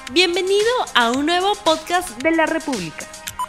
Bienvenido a un nuevo podcast de La República.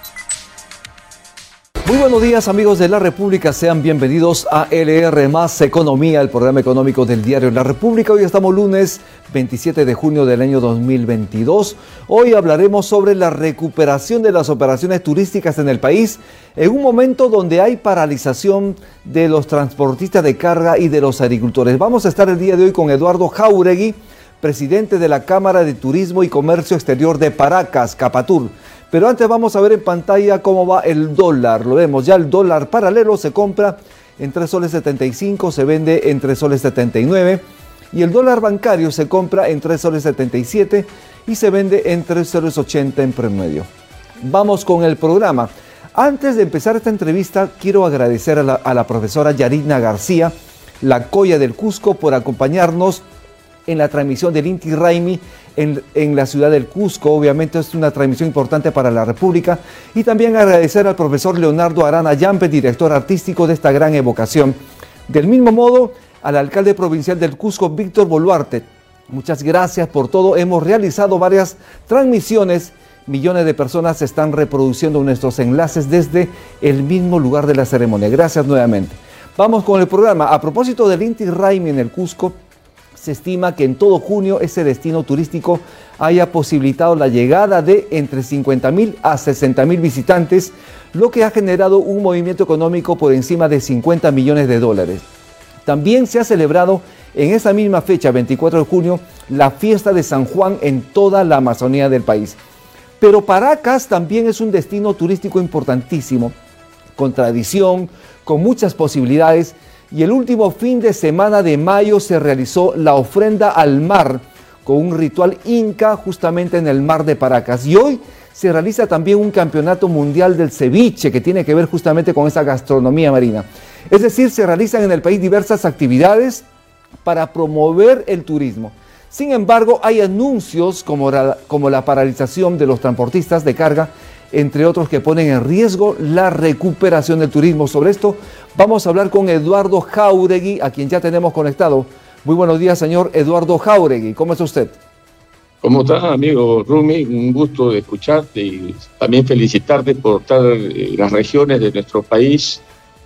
Muy buenos días, amigos de La República, sean bienvenidos a LR Más Economía, el programa económico del diario La República. Hoy estamos lunes 27 de junio del año 2022. Hoy hablaremos sobre la recuperación de las operaciones turísticas en el país en un momento donde hay paralización de los transportistas de carga y de los agricultores. Vamos a estar el día de hoy con Eduardo Jáuregui, presidente de la Cámara de Turismo y Comercio Exterior de Paracas, Capatur. Pero antes vamos a ver en pantalla cómo va el dólar. Lo vemos ya, el dólar paralelo se compra en 3 soles 75, se vende en 3 soles 79. Y el dólar bancario se compra en 3 soles 77 y se vende en 3 soles 80 en promedio. Vamos con el programa. Antes de empezar esta entrevista, quiero agradecer a la profesora Yarina García, la Coya del Cusco, por acompañarnos en la transmisión del Inti Raymi en la ciudad del Cusco. Obviamente es una transmisión importante para la República. Y también agradecer al profesor Leonardo Arana Yampe, director artístico de esta gran evocación. Del mismo modo, al alcalde provincial del Cusco, Víctor Boluarte. Muchas gracias por todo. Hemos realizado varias transmisiones. Millones de personas se están reproduciendo nuestros enlaces desde el mismo lugar de la ceremonia. Gracias nuevamente. Vamos con el programa. A propósito del Inti Raymi en el Cusco, se estima que en todo junio ese destino turístico haya posibilitado la llegada de entre 50.000 a 60.000 visitantes, lo que ha generado un movimiento económico por encima de 50 millones de dólares. También se ha celebrado en esa misma fecha, 24 de junio, la fiesta de San Juan en toda la Amazonía del país. Pero Paracas también es un destino turístico importantísimo, con tradición, con muchas posibilidades. Y el último fin de semana de mayo se realizó la ofrenda al mar con un ritual inca justamente en el mar de Paracas. Y hoy se realiza también un campeonato mundial del ceviche que tiene que ver justamente con esa gastronomía marina. Es decir, se realizan en el país diversas actividades para promover el turismo. Sin embargo, hay anuncios como la paralización de los transportistas de carga, entre otros, que ponen en riesgo la recuperación del turismo. Sobre esto vamos a hablar con Eduardo Jáuregui, a quien ya tenemos conectado. Muy buenos días, señor Eduardo Jáuregui. ¿Cómo está usted? ¿Cómo estás, amigo Rumi? Un gusto de escucharte y también felicitarte por estar en las regiones de nuestro país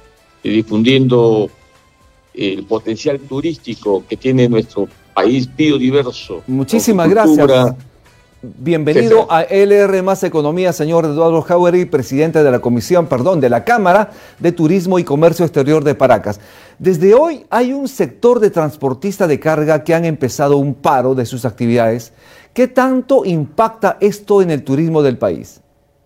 difundiendo el potencial turístico que tiene nuestro país biodiverso. Muchísimas gracias. Bienvenido a LR Más Economía, señor Eduardo Jáuregui, presidente de la Cámara de Turismo y Comercio Exterior de Paracas. Desde hoy hay un sector de transportistas de carga que han empezado un paro de sus actividades. ¿Qué tanto impacta esto en el turismo del país?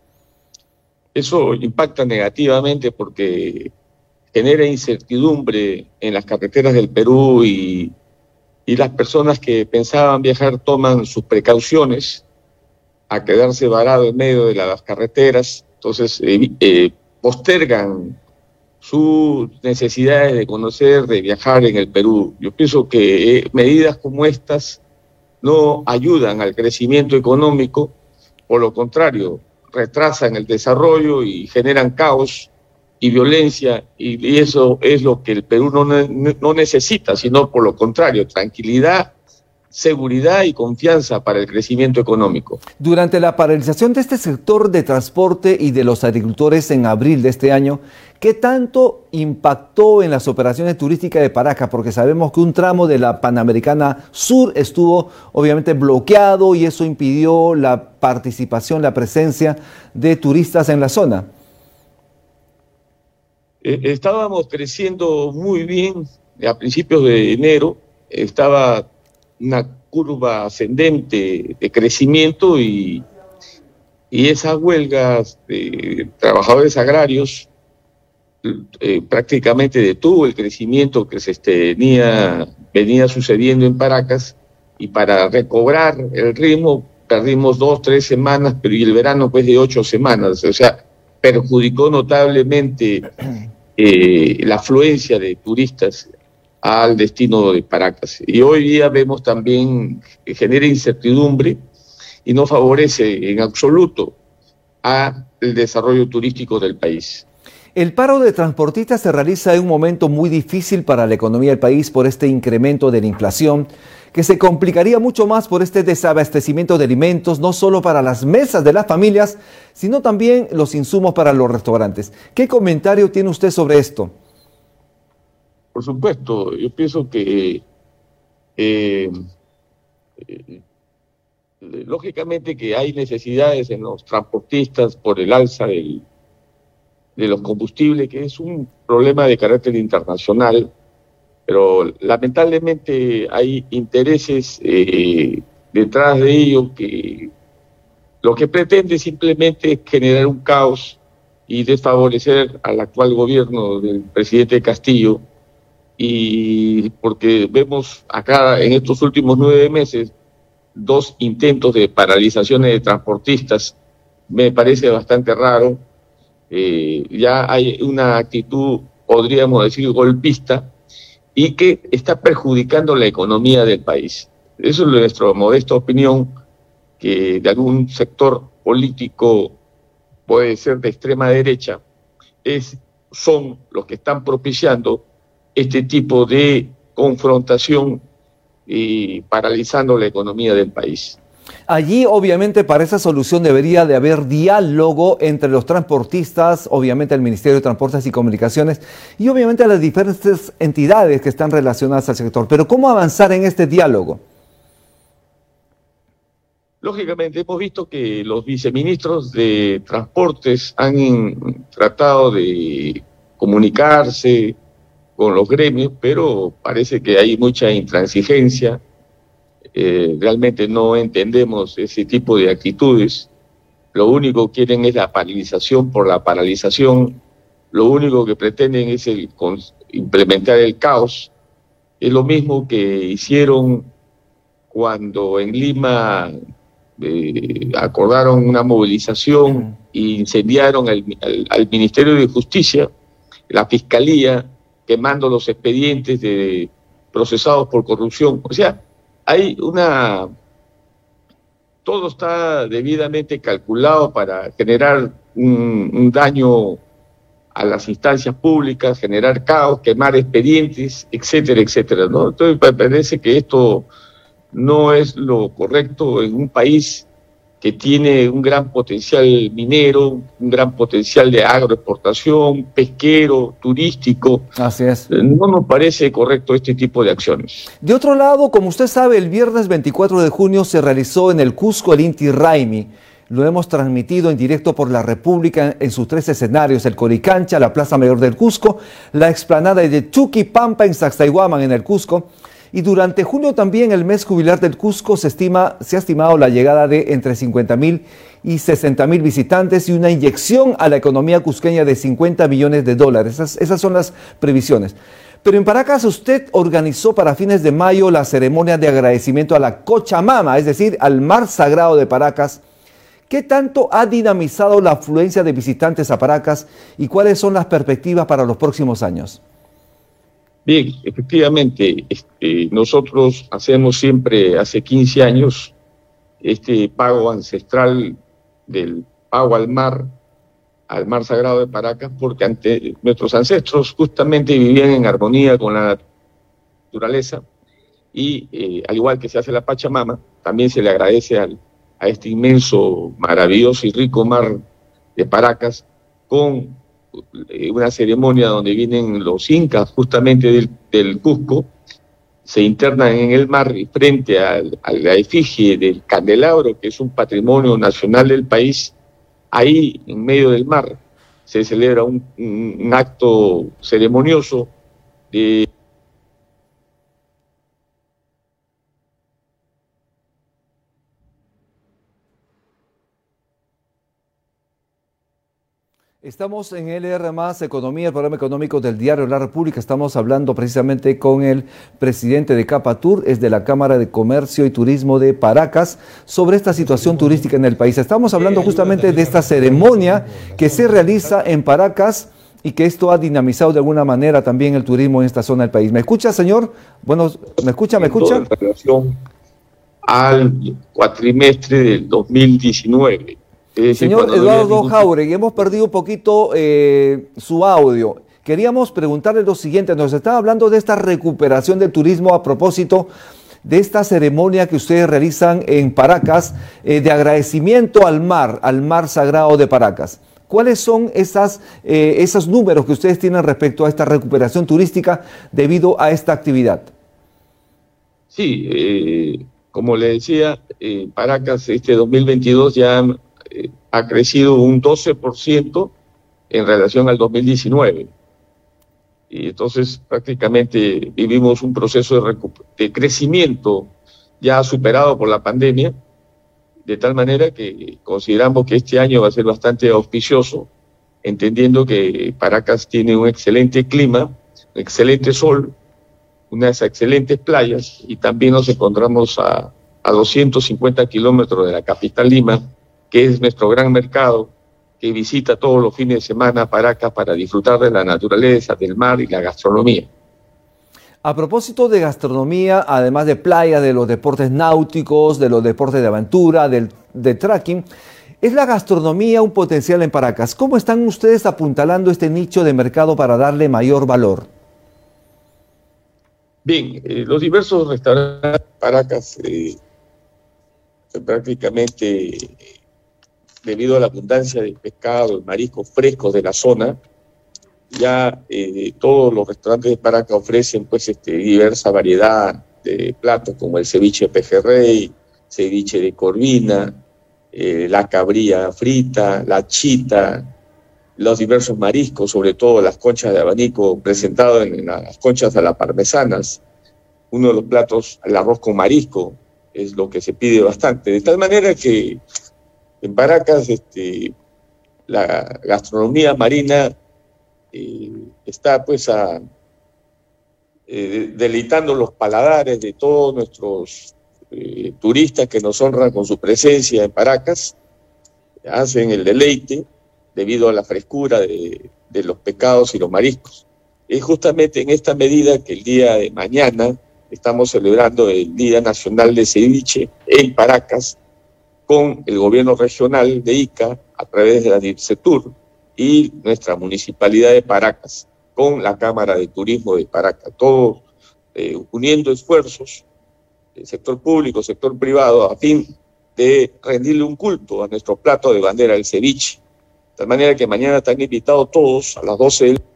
Eso impacta negativamente porque genera incertidumbre en las carreteras del Perú y las personas que pensaban viajar toman sus precauciones a quedarse varado en medio de las carreteras, entonces postergan sus necesidades de conocer, de viajar en el Perú. Yo pienso que medidas como estas no ayudan al crecimiento económico, por lo contrario, retrasan el desarrollo y generan caos y violencia, y eso es lo que el Perú no necesita, sino por lo contrario, tranquilidad, seguridad y confianza para el crecimiento económico. Durante la paralización de este sector de transporte y de los agricultores en abril de este año, ¿qué tanto impactó en las operaciones turísticas de Paracas? Porque sabemos que un tramo de la Panamericana Sur estuvo obviamente bloqueado y eso impidió la participación, la presencia de turistas en la zona. Estábamos creciendo muy bien a principios de enero, estaba una curva ascendente de crecimiento y esas huelgas de trabajadores agrarios prácticamente detuvo el crecimiento que venía sucediendo en Paracas, y para recobrar el ritmo perdimos 2 o 3 semanas, pero y el verano pues de 8 semanas, o sea, perjudicó notablemente la afluencia de turistas al destino de Paracas. Y hoy día vemos también que genera incertidumbre y no favorece en absoluto al desarrollo turístico del país. El paro de transportistas se realiza en un momento muy difícil para la economía del país por este incremento de la inflación. que se complicaría mucho más por este desabastecimiento de alimentos, no solo para las mesas de las familias, sino también los insumos para los restaurantes. ¿Qué comentario tiene usted sobre esto? Por supuesto, yo pienso que lógicamente que hay necesidades en los transportistas por el alza de los combustibles, que es un problema de carácter internacional, pero lamentablemente hay intereses detrás de ello que lo que pretende simplemente es generar un caos y desfavorecer al actual gobierno del presidente Castillo, y porque vemos acá en estos últimos 9 meses 2 intentos de paralizaciones de transportistas. Me parece bastante raro. Ya hay una actitud, podríamos decir, golpista, y que está perjudicando la economía del país. Eso es nuestra modesta opinión, que de algún sector político, puede ser de extrema derecha, son los que están propiciando este tipo de confrontación y paralizando la economía del país. Allí, obviamente, para esa solución debería de haber diálogo entre los transportistas, obviamente el Ministerio de Transportes y Comunicaciones y obviamente las diferentes entidades que están relacionadas al sector. Pero ¿cómo avanzar en este diálogo? Lógicamente, hemos visto que los viceministros de Transportes han tratado de comunicarse con los gremios, pero parece que hay mucha intransigencia. Realmente no entendemos ese tipo de actitudes. Lo único que quieren es la paralización por la paralización. Lo único que pretenden es implementar el caos. Es lo mismo que hicieron cuando en Lima acordaron una movilización e incendiaron al Ministerio de Justicia, la Fiscalía, quemando los expedientes de procesados por corrupción. O sea, todo está debidamente calculado para generar un daño a las instancias públicas, generar caos, quemar expedientes, etcétera, etcétera, ¿no? Entonces me parece que esto no es lo correcto en un país que tiene un gran potencial minero, un gran potencial de agroexportación, pesquero, turístico. Así es. No nos parece correcto este tipo de acciones. De otro lado, como usted sabe, el viernes 24 de junio se realizó en el Cusco el Inti Raymi. Lo hemos transmitido en directo por La República en sus 3 escenarios: el Coricancha, la Plaza Mayor del Cusco, la explanada de Chuquipampa en Sacsayhuaman en el Cusco. Y durante junio también, el mes jubilar del Cusco, se ha estimado la llegada de entre 50.000 y 60.000 visitantes y una inyección a la economía cusqueña de $50 millones. Esas son las previsiones. Pero en Paracas usted organizó para fines de mayo la ceremonia de agradecimiento a la Cochamama, es decir, al mar sagrado de Paracas. ¿Qué tanto ha dinamizado la afluencia de visitantes a Paracas y cuáles son las perspectivas para los próximos años? Bien, efectivamente, nosotros hacemos siempre, hace 15 años, este pago ancestral del pago al mar sagrado de Paracas, porque nuestros ancestros justamente vivían en armonía con la naturaleza y al igual que se hace la Pachamama, también se le agradece a este inmenso, maravilloso y rico mar de Paracas con una ceremonia donde vienen los incas justamente del Cusco, se internan en el mar y frente a la efigie del candelabro, que es un patrimonio nacional del país, ahí en medio del mar se celebra un acto ceremonioso de Estamos en LR Más Economía, el programa económico del diario La República. Estamos hablando precisamente con el presidente de Capatur, es de la Cámara de Comercio y Turismo de Paracas, sobre esta situación turística en el país. Estamos hablando justamente de esta ceremonia que se realiza en Paracas y que esto ha dinamizado de alguna manera también el turismo en esta zona del país. ¿Me escucha, señor? Bueno, ¿me escucha? En relación al cuatrimestre del 2019. Señor Eduardo Jáuregui, hemos perdido un poquito su audio. Queríamos preguntarle lo siguiente: nos estaba hablando de esta recuperación del turismo a propósito de esta ceremonia que ustedes realizan en Paracas de agradecimiento al mar sagrado de Paracas. ¿Cuáles son esos números que ustedes tienen respecto a esta recuperación turística debido a esta actividad? Sí, como le decía, Paracas este 2022 ya ha crecido un 12% en relación al 2019. Y entonces prácticamente vivimos un proceso de crecimiento ya superado por la pandemia, de tal manera que consideramos que este año va a ser bastante auspicioso, entendiendo que Paracas tiene un excelente clima, un excelente sol, unas excelentes playas, y también nos encontramos a 250 kilómetros de la capital Lima, que es nuestro gran mercado, que visita todos los fines de semana Paracas para disfrutar de la naturaleza, del mar y la gastronomía. A propósito de gastronomía, además de playa, de los deportes náuticos, de los deportes de aventura, de trekking, ¿es la gastronomía un potencial en Paracas? ¿Cómo están ustedes apuntalando este nicho de mercado para darle mayor valor? Bien, los diversos restaurantes de Paracas prácticamente, debido a la abundancia de pescado y mariscos frescos de la zona, ya todos los restaurantes de Paracas ofrecen pues diversa variedad de platos como el ceviche de pejerrey, ceviche de corvina, la cabrilla frita, la chita, los diversos mariscos, sobre todo las conchas de abanico presentadas en las conchas a la parmesanas. Uno de los platos, el arroz con marisco, es lo que se pide bastante. De tal manera que en Paracas la gastronomía marina está pues deleitando los paladares de todos nuestros turistas que nos honran con su presencia en Paracas. Hacen el deleite debido a la frescura de los pescados y los mariscos. Es justamente en esta medida que el día de mañana estamos celebrando el Día Nacional de Ceviche en Paracas con el gobierno regional de Ica a través de la DIRCETUR y nuestra municipalidad de Paracas con la Cámara de Turismo de Paracas, todos uniendo esfuerzos, el sector público, sector privado, a fin de rendirle un culto a nuestro plato de bandera, el ceviche. De tal manera que mañana están invitados todos a las 12 del...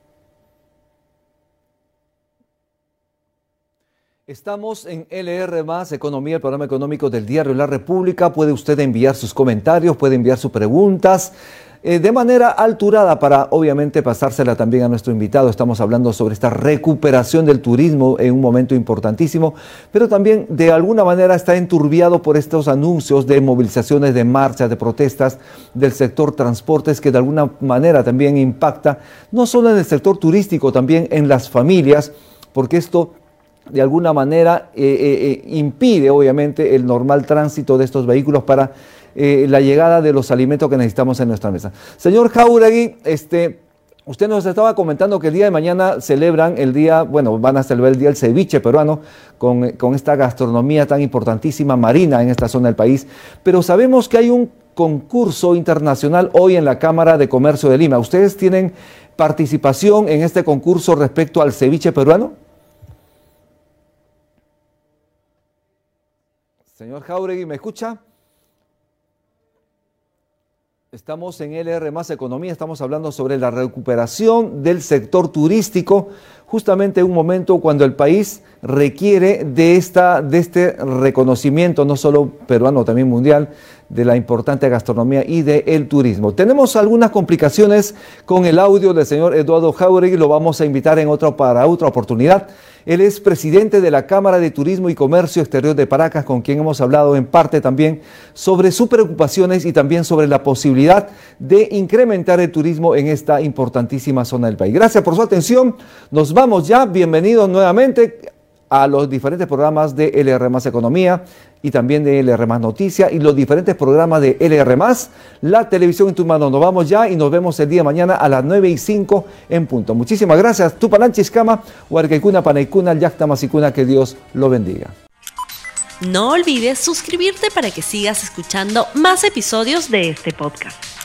Estamos en LR+, Economía, el programa económico del diario La República. Puede usted enviar sus comentarios, puede enviar sus preguntas de manera alturada para, obviamente, pasársela también a nuestro invitado. Estamos hablando sobre esta recuperación del turismo en un momento importantísimo, pero también de alguna manera está enturbiado por estos anuncios de movilizaciones, de marchas, de protestas del sector transportes, que de alguna manera también impacta no solo en el sector turístico, también en las familias, porque esto de alguna manera impide obviamente el normal tránsito de estos vehículos para la llegada de los alimentos que necesitamos en nuestra mesa. Señor Jáuregui, usted nos estaba comentando que el día de mañana celebran el día, bueno, van a celebrar el día del ceviche peruano con esta gastronomía tan importantísima marina en esta zona del país, pero sabemos que hay un concurso internacional hoy en la Cámara de Comercio de Lima. ¿Ustedes tienen participación en este concurso respecto al ceviche peruano? Señor Jáuregui, ¿me escucha? Estamos en LR+ Economía, estamos hablando sobre la recuperación del sector turístico, justamente en un momento cuando el país requiere de este reconocimiento, no solo peruano, también mundial, de la importante gastronomía y del turismo. Tenemos algunas complicaciones con el audio del señor Eduardo Jáuregui, lo vamos a invitar para otra oportunidad. Él es presidente de la Cámara de Turismo y Comercio Exterior de Paracas, con quien hemos hablado en parte también sobre sus preocupaciones y también sobre la posibilidad de incrementar el turismo en esta importantísima zona del país. Gracias por su atención. Nos vamos ya. Bienvenidos nuevamente a los diferentes programas de LR+ Economía y también de LR+ Noticia y los diferentes programas de LR+, la televisión en tu mano. Nos vamos ya y nos vemos el día de mañana a las 9:05 en punto. Muchísimas gracias. Tupananchiskama, Huarquecuna, Panaicuna, Yactamasicuna, que Dios lo bendiga. No olvides suscribirte para que sigas escuchando más episodios de este podcast.